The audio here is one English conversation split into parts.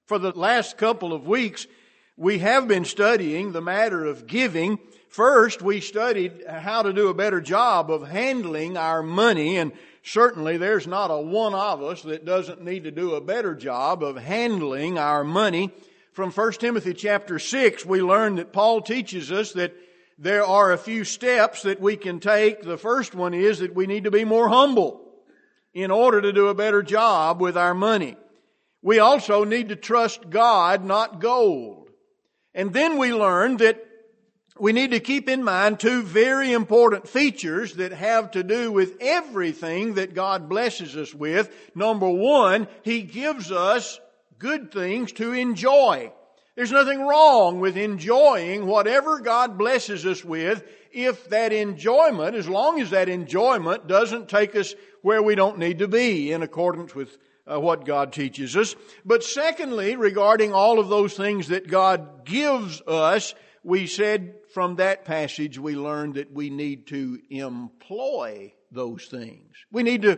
For the last couple of weeks, we have been studying the matter of giving. First, we studied how to do a better job of handling our money, and certainly there's not a one of us that doesn't need to do a better job of handling our money. From 1 Timothy chapter 6, we learned that Paul teaches us that there are a few steps that we can take. The first one is that we need to be more humble in order to do a better job with our money. We also need to trust God, not gold. And then we learned that we need to keep in mind two very important features that have to do with everything that God blesses us with. Number one, He gives us good things to enjoy. There's nothing wrong with enjoying whatever God blesses us with if that enjoyment, as long as that enjoyment doesn't take us where we don't need to be in accordance with what God teaches us. But secondly, regarding all of those things that God gives us, we said from that passage we learned that we need to employ those things. We need to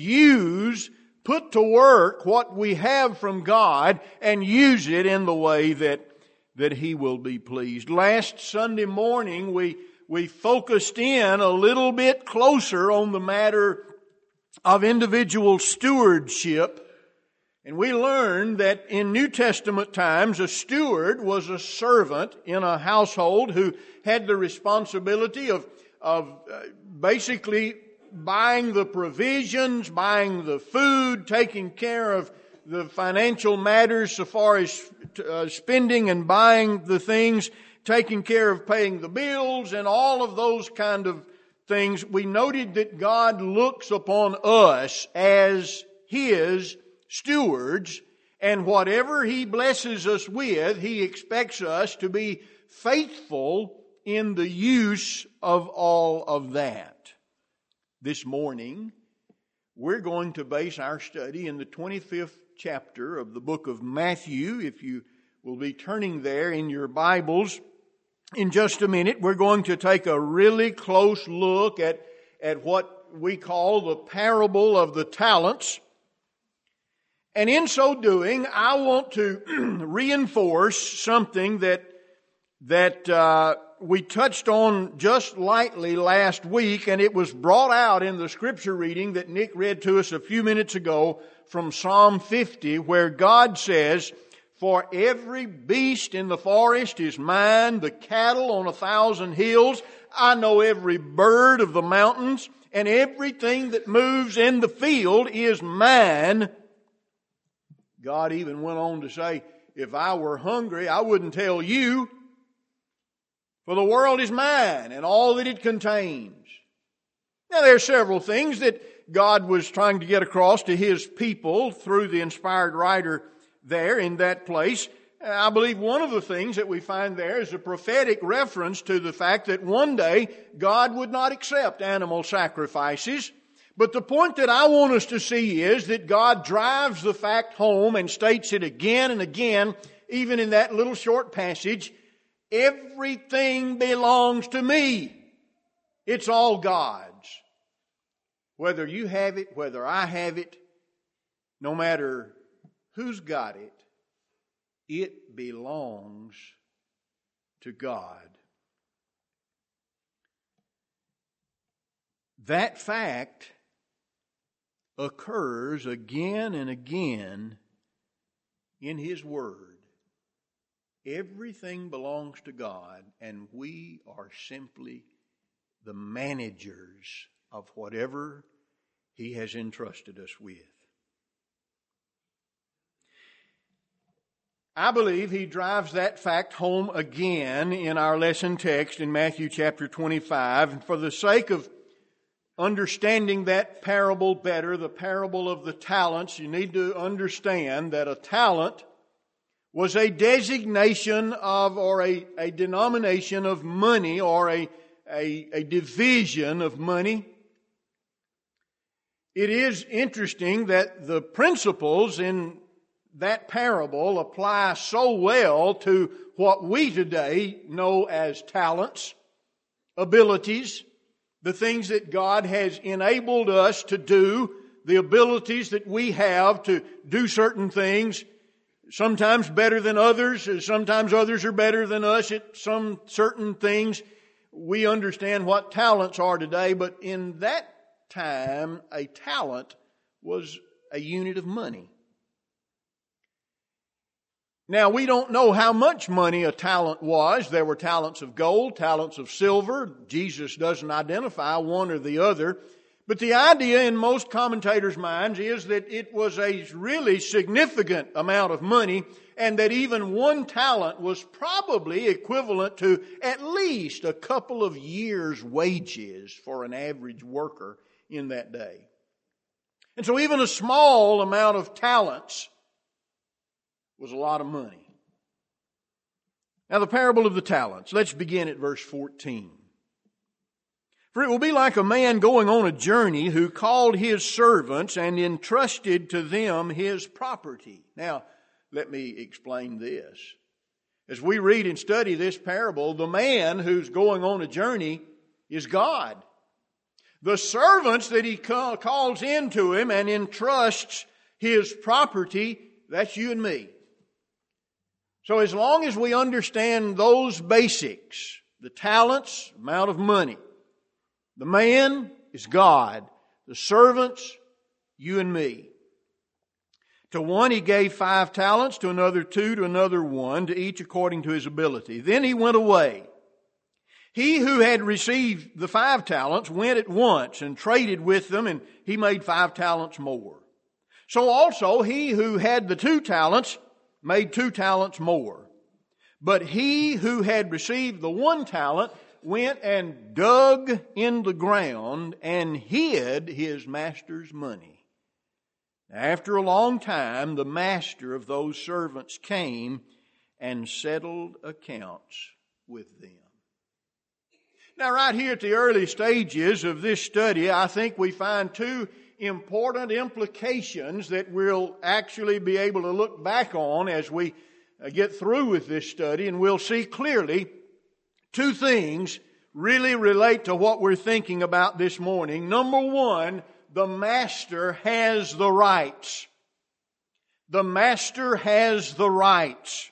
put to work what we have from God and use it in the way that He will be pleased. Last Sunday morning we focused in a little bit closer on the matter of individual stewardship. And we learned that in New Testament times, a steward was a servant in a household who had the responsibility of basically buying the provisions, buying the food, taking care of the financial matters so far as spending and buying the things, taking care of paying the bills and all of those kind of things. We noted that God looks upon us as His stewards, and whatever He blesses us with, He expects us to be faithful in the use of all of that. This morning, we're going to base our study in the 25th chapter of the book of Matthew. If you will be turning there in your Bibles, in just a minute, we're going to take a really close look at what we call the parable of the talents. And in so doing, I want to reinforce something that we touched on just lightly last week, and it was brought out in the scripture reading that Nick read to us a few minutes ago from Psalm 50, where God says, "For every beast in the forest is mine, the cattle on 1,000 hills. I know every bird of the mountains, and everything that moves in the field is mine." God even went on to say, if I were hungry, I wouldn't tell you, for the world is mine and all that it contains. Now there are several things that God was trying to get across to His people through the inspired writer there in that place. I believe one of the things that we find there is a prophetic reference to the fact that one day God would not accept animal sacrifices. But the point that I want us to see is that God drives the fact home and states it again and again, even in that little short passage. Everything belongs to me. It's all God's. Whether you have it, whether I have it, no matter who's got it, it belongs to God. That fact occurs again and again in His Word. Everything belongs to God, and we are simply the managers of whatever He has entrusted us with. I believe He drives that fact home again in our lesson text in Matthew chapter 25. And for the sake of understanding that parable better, the parable of the talents, you need to understand that a talent was a designation of, or a denomination of money, or a division of money. It is interesting that the principles in that parable apply so well to what we today know as talents, abilities, the things that God has enabled us to do, the abilities that we have to do certain things. sometimes better than others. Sometimes others are better than us at some certain things. We understand what talents are today, but in that time, a talent was a unit of money. Now, we don't know how much money a talent was. There were talents of gold, talents of silver. Jesus doesn't identify one or the other. But the idea in most commentators' minds is that it was a really significant amount of money, and that even one talent was probably equivalent to at least a couple of years' wages for an average worker in that day. And so even a small amount of talents was a lot of money. Now, the parable of the talents. Let's begin at verse 14. For it will be like a man going on a journey who called his servants and entrusted to them his property. Now, let me explain this. As we read and study this parable, the man who's going on a journey is God. The servants that he calls into him and entrusts his property, that's you and me. So as long as we understand those basics, the talents, amount of money, the man is God, the servants, you and me. To one he gave 5 talents, to another 2, to another 1, to each according to his ability. Then he went away. He who had received the 5 talents went at once and traded with them, and he made 5 talents more. So also he who had the 2 talents made 2 talents more. But he who had received the 1 talent went and dug in the ground and hid his master's money. After a long time, the master of those servants came and settled accounts with them. Now, right here at the early stages of this study, I think we find 2 important implications that we'll actually be able to look back on as we get through with this study, and we'll see clearly 2 things really relate to what we're thinking about this morning. Number 1, the master has the rights. The master has the rights.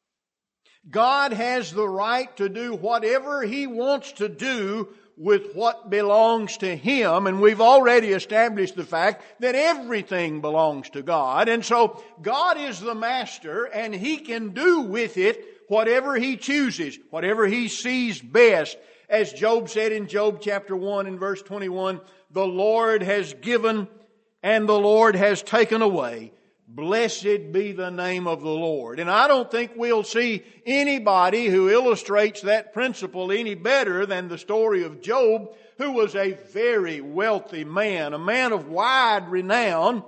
God has the right to do whatever He wants to do with what belongs to Him. And we've already established the fact that everything belongs to God. And so God is the master, and He can do with it whatever He chooses, whatever He sees best. As Job said in Job chapter 1 and verse 21, the Lord has given and the Lord has taken away. Blessed be the name of the Lord. And I don't think we'll see anybody who illustrates that principle any better than the story of Job, who was a very wealthy man, a man of wide renown,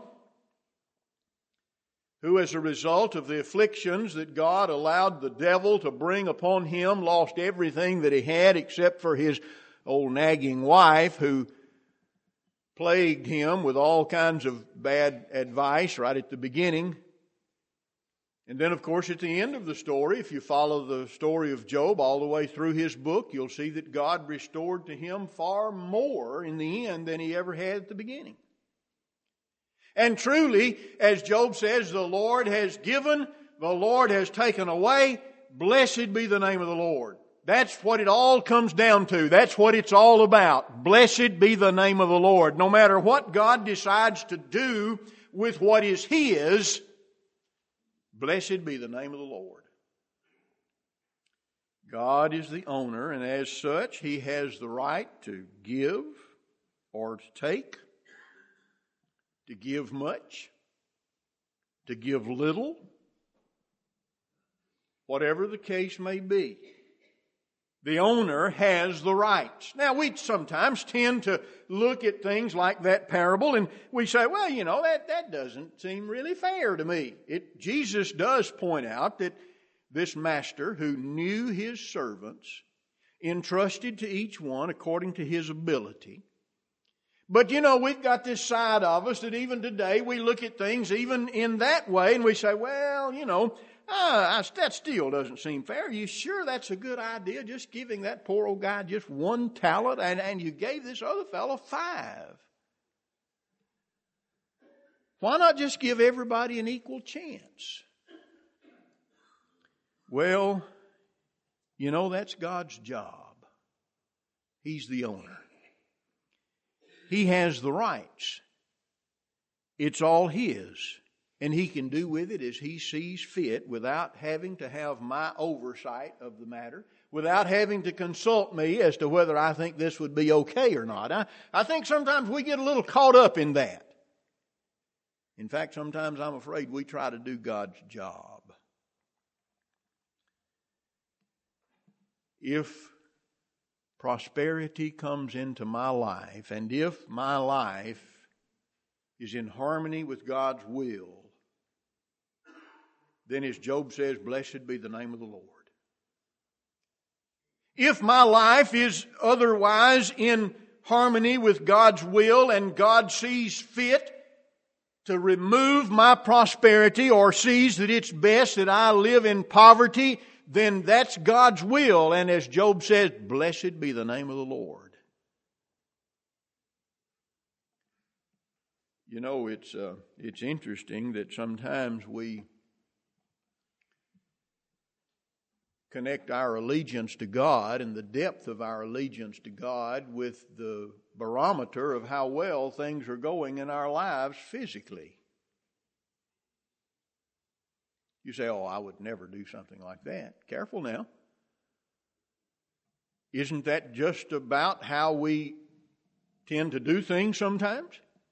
who as a result of the afflictions that God allowed the devil to bring upon him, lost everything that he had except for his old nagging wife, who plagued him with all kinds of bad advice right at the beginning. And then, of course, at the end of the story, if you follow the story of Job all the way through his book, you'll see that God restored to him far more in the end than he ever had at the beginning. And truly, as Job says, the Lord has given, the Lord has taken away. Blessed be the name of the Lord. That's what it all comes down to. That's what it's all about. Blessed be the name of the Lord. No matter what God decides to do with what is His, blessed be the name of the Lord. God is the owner, and as such, He has the right to give or to take, to give much, to give little, whatever the case may be. The owner has the rights. Now, we sometimes tend to look at things like that parable and we say, well, you know, that doesn't seem really fair to me. Jesus does point out that this master who knew his servants entrusted to each one according to his ability. But, you know, we've got this side of us that even today we look at things even in that way and we say, well, you know, that still doesn't seem fair. Are you sure that's a good idea, just giving that poor old guy just 1 talent and you gave this other fellow 5? Why not just give everybody an equal chance? Well, that's God's job. He's the owner. He has the rights. It's all His. And He can do with it as He sees fit without having to have my oversight of the matter, without having to consult me as to whether I think this would be okay or not. I think sometimes we get a little caught up in that. In fact, sometimes I'm afraid we try to do God's job. If prosperity comes into my life, and if my life is in harmony with God's will, then as Job says, blessed be the name of the Lord. If my life is otherwise in harmony with God's will and God sees fit to remove my prosperity or sees that it's best that I live in poverty, then that's God's will. And as Job says, blessed be the name of the Lord. It's interesting that sometimes we connect our allegiance to God and the depth of our allegiance to God with the barometer of how well things are going in our lives physically. You say, I would never do something like that. Careful now. Isn't that just about how we tend to do things sometimes?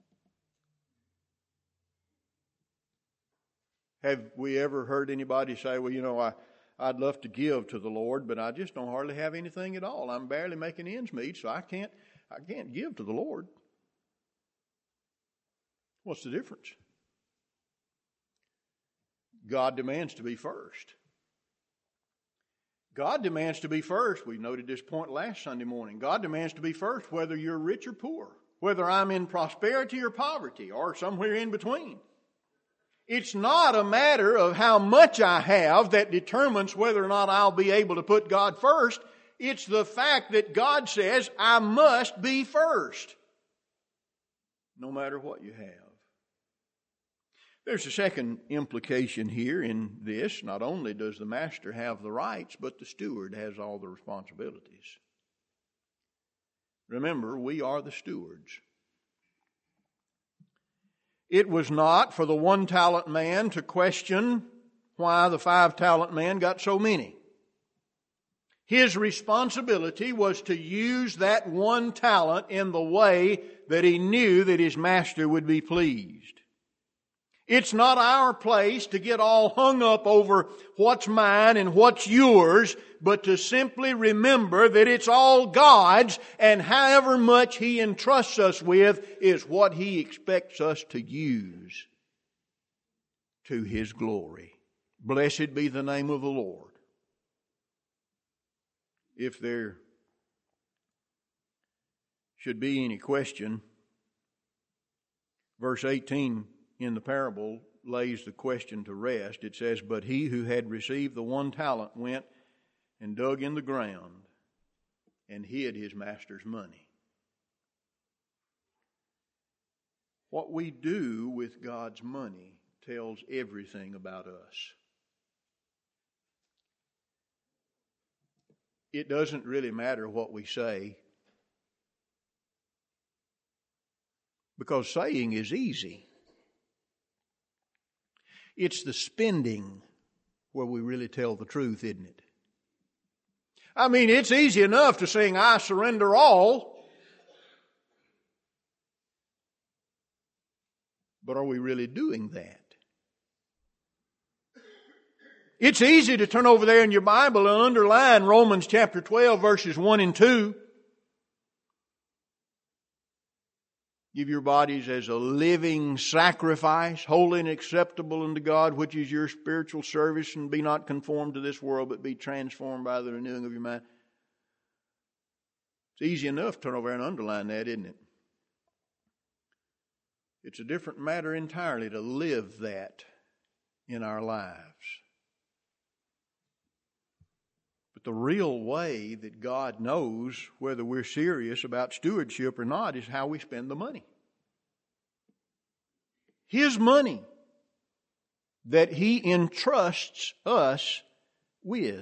Have we ever heard anybody say, I'd love to give to the Lord, but I just don't hardly have anything at all. I'm barely making ends meet, so I can't give to the Lord. What's the difference? God demands to be first. God demands to be first. We noted this point last Sunday morning. God demands to be first whether you're rich or poor, whether I'm in prosperity or poverty, or somewhere in between. It's not a matter of how much I have that determines whether or not I'll be able to put God first. It's the fact that God says I must be first, no matter what you have. There's a second implication here in this. Not only does the master have the rights, but the steward has all the responsibilities. Remember, we are the stewards. It was not for the 1-talent man to question why the 5-talent man got so many. His responsibility was to use that 1 talent in the way that he knew that his master would be pleased. It's not our place to get all hung up over what's mine and what's yours, but to simply remember that it's all God's, and however much He entrusts us with is what He expects us to use to His glory. Blessed be the name of the Lord. If there should be any question, verse 18 in the parable lays the question to rest. It says, but he who had received the 1 talent went and dug in the ground and hid his master's money. What we do with God's money tells everything about us. It doesn't really matter what we say, because saying is easy. It's the spending where we really tell the truth, isn't it? I mean, it's easy enough to sing, I surrender all. But are we really doing that? It's easy to turn over there in your Bible and underline Romans chapter 12, verses 1 and 2. Give your bodies as a living sacrifice, holy and acceptable unto God, which is your spiritual service, and be not conformed to this world, but be transformed by the renewing of your mind. It's easy enough to turn over and underline that, isn't it? It's a different matter entirely to live that in our lives. But the real way that God knows whether we're serious about stewardship or not is how we spend the money. His money that He entrusts us with.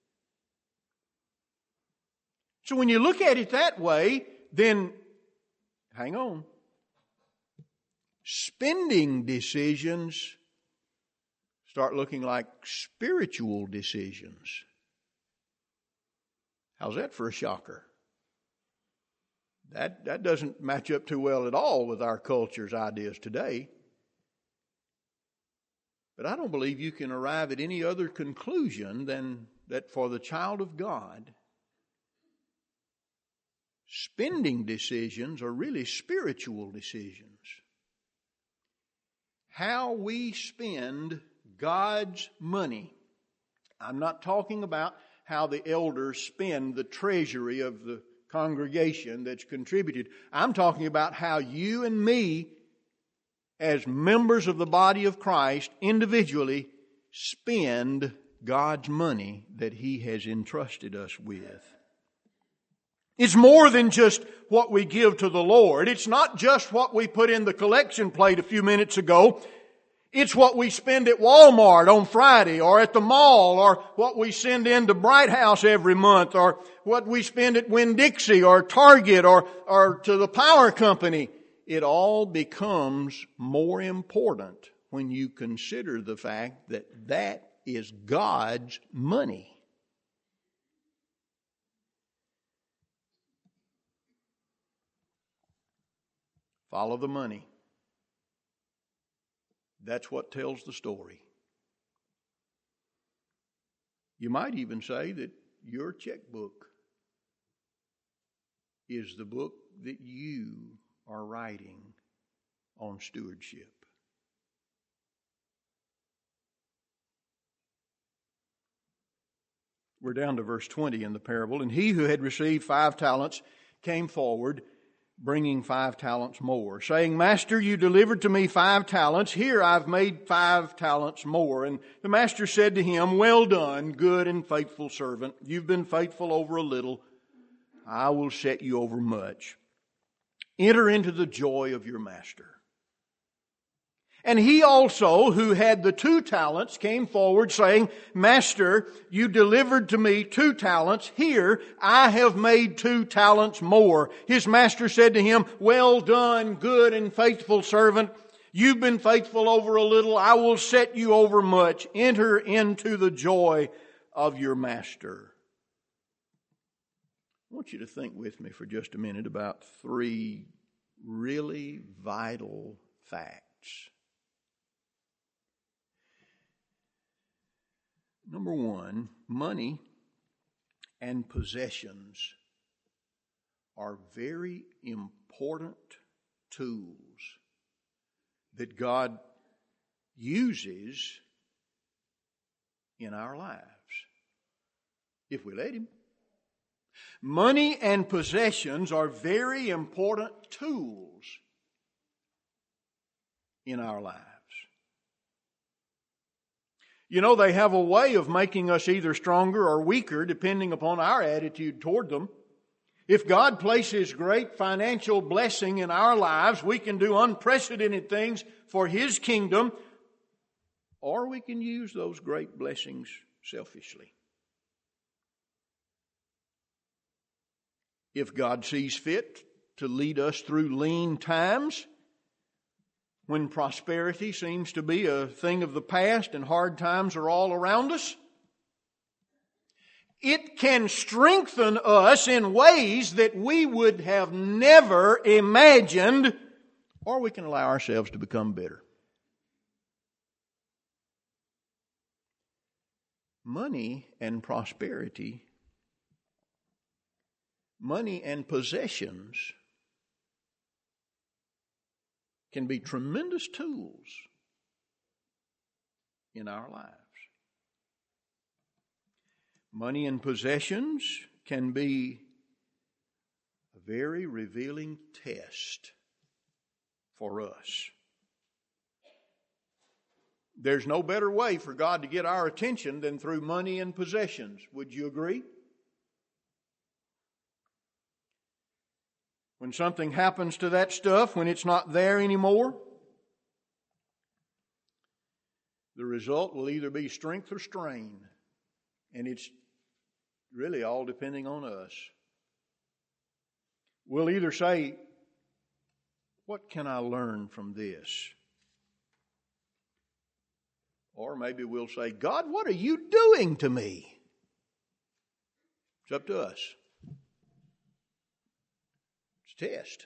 So when you look at it that way, then, hang on, spending decisions start looking like spiritual decisions. How's that for a shocker? That doesn't match up too well at all with our culture's ideas today. But I don't believe you can arrive at any other conclusion than that for the child of God, spending decisions are really spiritual decisions. How we spend God's money. I'm not talking about how the elders spend the treasury of the congregation that's contributed. I'm talking about how you and me, as members of the body of Christ, individually spend God's money that He has entrusted us with. It's more than just what we give to the Lord. It's not just what we put in the collection plate a few minutes ago. It's what we spend at Walmart on Friday, or at the mall, or what we send into Bright House every month, or what we spend at Winn-Dixie, or Target, or to the power company. It all becomes more important when you consider the fact that that is God's money. Follow the money. That's what tells the story. You might even say that your checkbook is the book that you are writing on stewardship. We're down to verse 20 in the parable. And he who had received 5 talents came forward, bringing 5 talents more, saying, Master, you delivered to me 5 talents. Here I've made 5 talents more. And the master said to him, Well done, good and faithful servant. You've been faithful over a little. I will set you over much. Enter into the joy of your master. And he also, who had the 2 talents, came forward saying, Master, you delivered to me 2 talents. Here, I have made 2 talents more. His master said to him, Well done, good and faithful servant. You've been faithful over a little. I will set you over much. Enter into the joy of your master. I want you to think with me for just a minute about 3 really vital facts. Number 1, money and possessions are very important tools that God uses in our lives, if we let Him. Money and possessions are very important tools in our lives. You know, they have a way of making us either stronger or weaker depending upon our attitude toward them. If God places great financial blessing in our lives, we can do unprecedented things for His kingdom, or we can use those great blessings selfishly. If God sees fit to lead us through lean times, when prosperity seems to be a thing of the past and hard times are all around us, it can strengthen us in ways that we would have never imagined, or we can allow ourselves to become bitter. Money and prosperity, money and possessions can be tremendous tools in our lives. Money and possessions can be a very revealing test for us. There's no better way for God to get our attention than through money and possessions. Would you agree? When something happens to that stuff, when it's not there anymore, the result will either be strength or strain And it's really all depending on us. We'll either say, what can I learn from this? Or maybe we'll say, God, what are you doing to me? It's up to us. It's a test.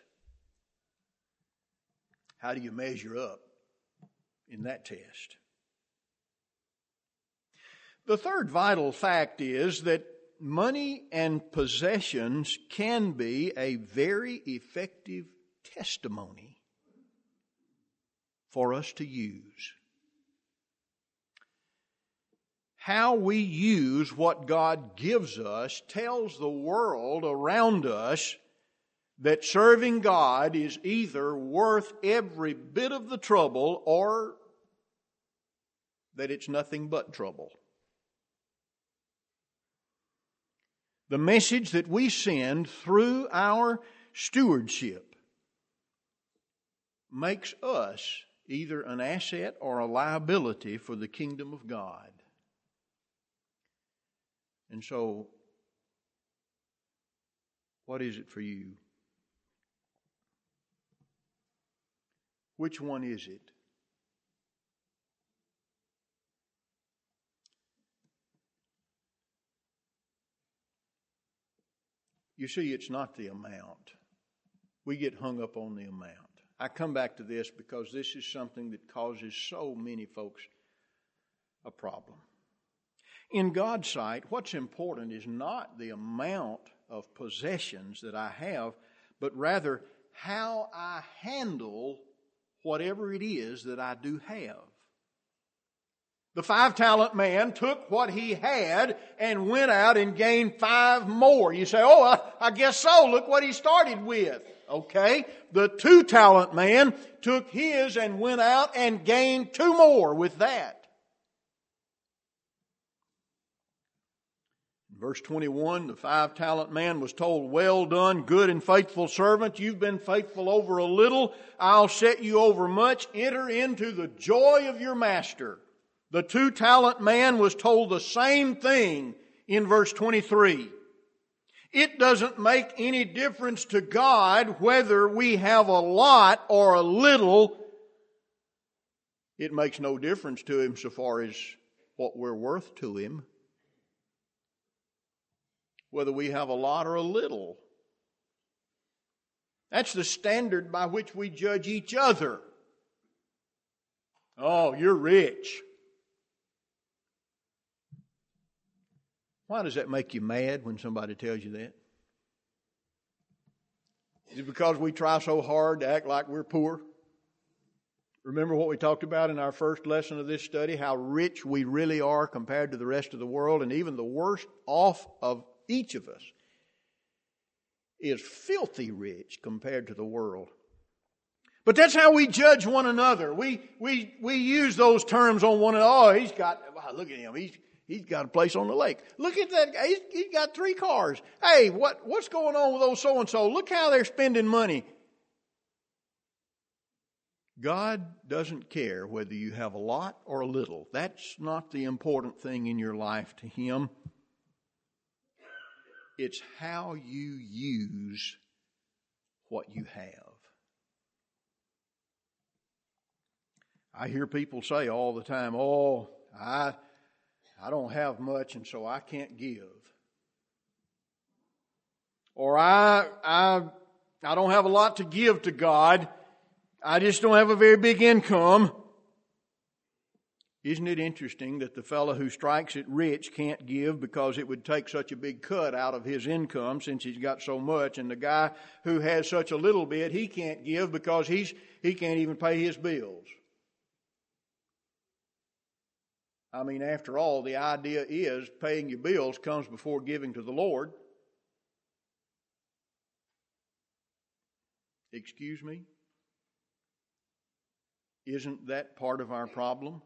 How do you measure up in that test? The third vital fact is that money and possessions can be a very effective testimony for us to use. How we use what God gives us tells the world around us that serving God is either worth every bit of the trouble or that it's nothing but trouble. The message that we send through our stewardship makes us either an asset or a liability for the kingdom of God. And so, what is it for you? Which one is it? You see, it's not the amount. We get hung up on the amount. I come back to this because this is something that causes so many folks a problem. In God's sight, what's important is not the amount of possessions that I have, but rather how I handle whatever it is that I do have. The 5-talent man took what he had and went out and gained 5 more. You say, I guess so. Look what he started with. Okay. The 2-talent man took his and went out and gained 2 more with that. Verse 21, the 5-talent man was told, well done, good and faithful servant. You've been faithful over a little. I'll set you over much. Enter into the joy of your master. The 2-talent man was told the same thing in verse 23. It doesn't make any difference to God whether we have a lot or a little. It makes no difference to Him so far as what we're worth to Him. Whether we have a lot or a little. That's the standard by which we judge each other. Oh, you're rich. Why does that make you mad when somebody tells you that? Is it because we try so hard to act like we're poor? Remember what we talked about in our first lesson of this study, how rich we really are compared to the rest of the world, and even the worst off of each of us is filthy rich compared to the world. But that's how we judge one another. We use those terms on one another. Oh, he's got, wow, look at him. He's got a place on the lake. Look at that guy. He's got 3 cars. Hey, what's going on with those so-and-so? Look how they're spending money. God doesn't care whether you have a lot or a little. That's not the important thing in your life to Him. It's how you use what you have. I hear people say all the time, oh, I don't have much and so I can't give. Or I don't have a lot to give to God. I just don't have a very big income. Isn't it interesting that the fellow who strikes it rich can't give because it would take such a big cut out of his income since he's got so much, and the guy who has such a little bit, he can't give because he can't even pay his bills. I mean, after all, the idea is paying your bills comes before giving to the Lord. Excuse me? Isn't that part of our problem?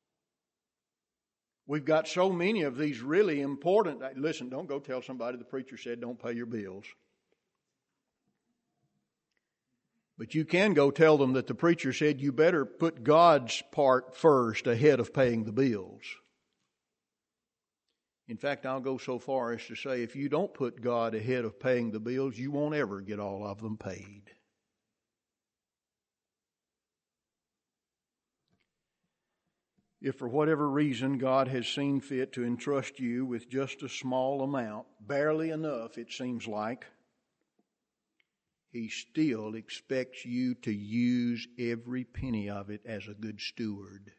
We've got so many of these really important... Listen, don't go tell somebody the preacher said don't pay your bills. But you can go tell them that the preacher said you better put God's part first ahead of paying the bills. In fact, I'll go so far as to say if you don't put God ahead of paying the bills, you won't ever get all of them paid. If for whatever reason God has seen fit to entrust you with just a small amount, barely enough it seems like, He still expects you to use every penny of it as a good steward.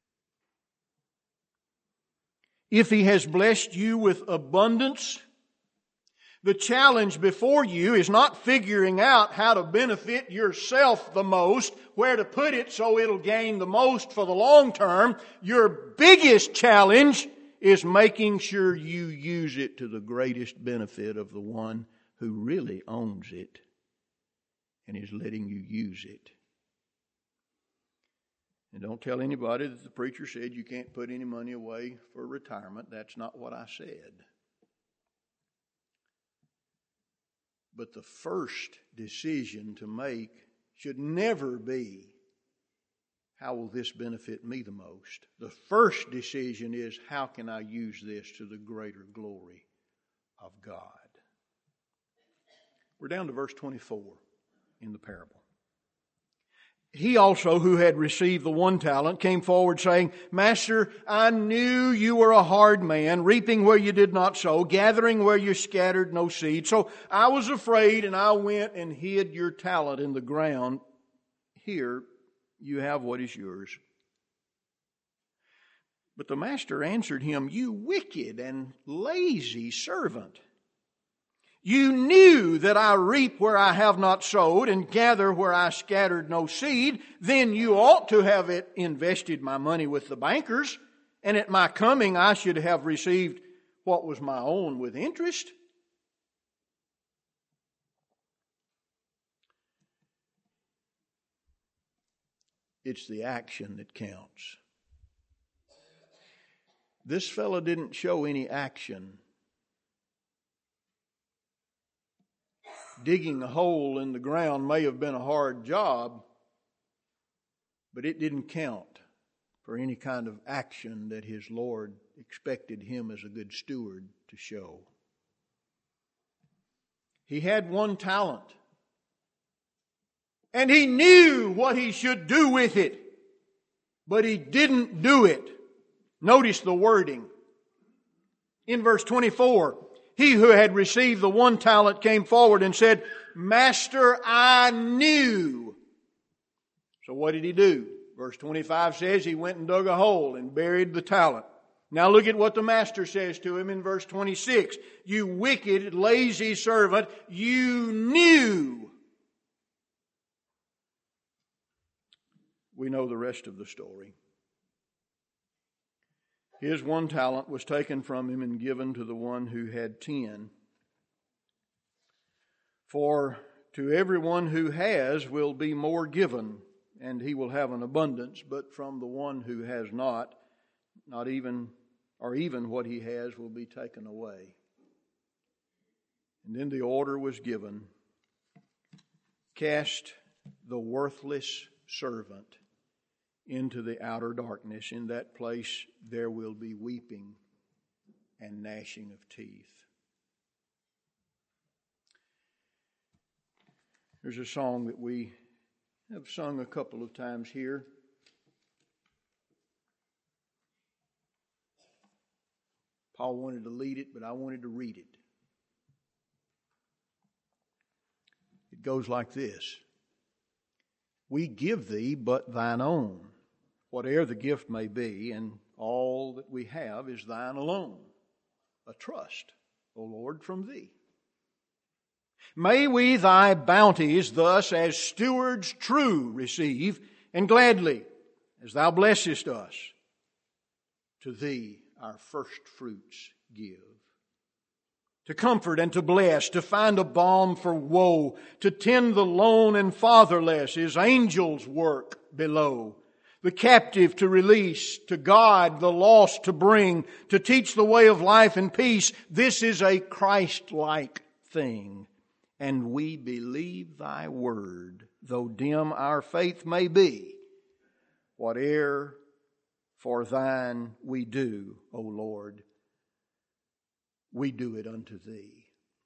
If He has blessed you with abundance, the challenge before you is not figuring out how to benefit yourself the most, where to put it so it'll gain the most for the long term. Your biggest challenge is making sure you use it to the greatest benefit of the one who really owns it and is letting you use it. And don't tell anybody that the preacher said you can't put any money away for retirement. That's not what I said. But the first decision to make should never be, how will this benefit me the most? The first decision is, how can I use this to the greater glory of God? We're down to verse 24 in the parable. He also, who had received the 1 talent, came forward saying, Master, I knew you were a hard man, reaping where you did not sow, gathering where you scattered no seed. So I was afraid, and I went and hid your talent in the ground. Here you have what is yours. But the master answered him, You wicked and lazy servant. You knew that I reap where I have not sowed and gather where I scattered no seed. Then you ought to have invested my money with the bankers, and at my coming I should have received what was my own with interest. It's the action that counts. This fellow didn't show any action. Digging a hole in the ground may have been a hard job, but it didn't count for any kind of action that his Lord expected him as a good steward to show. He had 1 talent, and he knew what he should do with it, but he didn't do it. Notice the wording. In verse 24, he who had received the 1 talent came forward and said, Master, I knew. So what did he do? Verse 25 says he went and dug a hole and buried the talent. Now look at what the master says to him in verse 26. You wicked, lazy servant, you knew. We know the rest of the story. His 1 talent was taken from him and given to the one who had 10. For to everyone who has will be more given, and he will have an abundance. But from the one who has not even what he has will be taken away. And then the order was given, cast the worthless servant into the outer darkness. In that place there will be weeping and gnashing of teeth. There's a song that we have sung a couple of times here. Paul wanted to lead it, but I wanted to read it. It goes like this. We give thee but thine own, whate'er the gift may be, and all that we have is thine alone. A trust, O Lord, from thee. May we thy bounties thus as stewards true receive, and gladly, as thou blessest us, to thee our first fruits give. To comfort and to bless, to find a balm for woe, to tend the lone and fatherless is angels' work below. The captive to release, to God the lost to bring, to teach the way of life and peace. This is a Christ-like thing. And we believe thy word, though dim our faith may be. Whate'er for thine we do, O Lord, we do it unto Thee.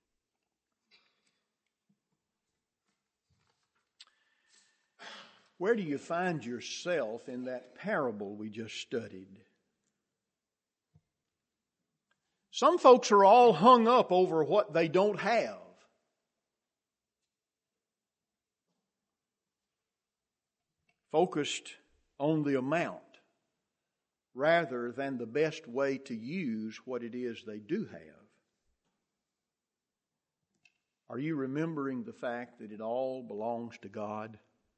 Where do you find yourself in that parable we just studied? Some folks are all hung up over what they don't have. Focused on the amount rather than the best way to use what it is they do have. Are you remembering the fact that it all belongs to God?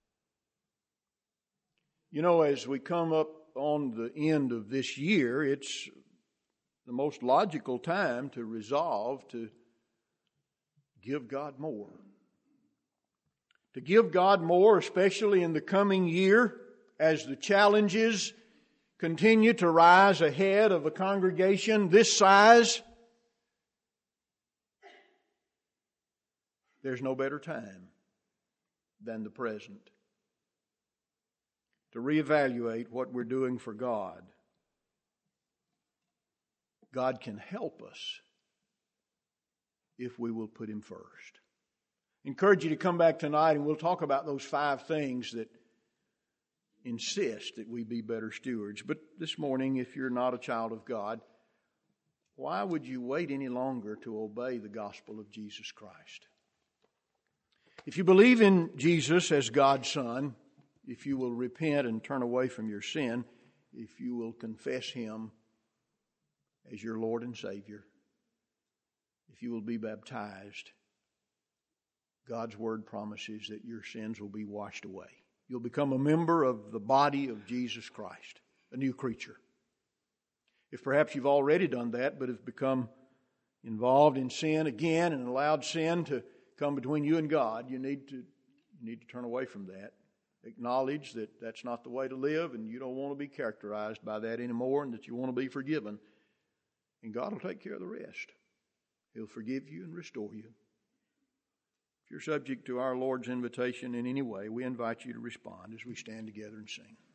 You know, as we come up on the end of this year, it's the most logical time to resolve to give God more. To give God more, especially in the coming year, as the challenges continue to rise ahead of a congregation this size. There's no better time than the present to reevaluate what we're doing for God. God can help us if we will put Him first. I encourage you to come back tonight and we'll talk about those 5 things that insist that we be better stewards. But this morning, if you're not a child of God, why would you wait any longer to obey the gospel of Jesus Christ? If you believe in Jesus as God's Son, if you will repent and turn away from your sin, if you will confess Him as your Lord and Savior, if you will be baptized, God's Word promises that your sins will be washed away. You'll become a member of the body of Jesus Christ, a new creature. If perhaps you've already done that, but have become involved in sin again and allowed sin to come between you and God, you need to turn away from that. Acknowledge that that's not the way to live and you don't want to be characterized by that anymore and that you want to be forgiven. And God will take care of the rest. He'll forgive you and restore you. If you're subject to our Lord's invitation in any way, we invite you to respond as we stand together and sing.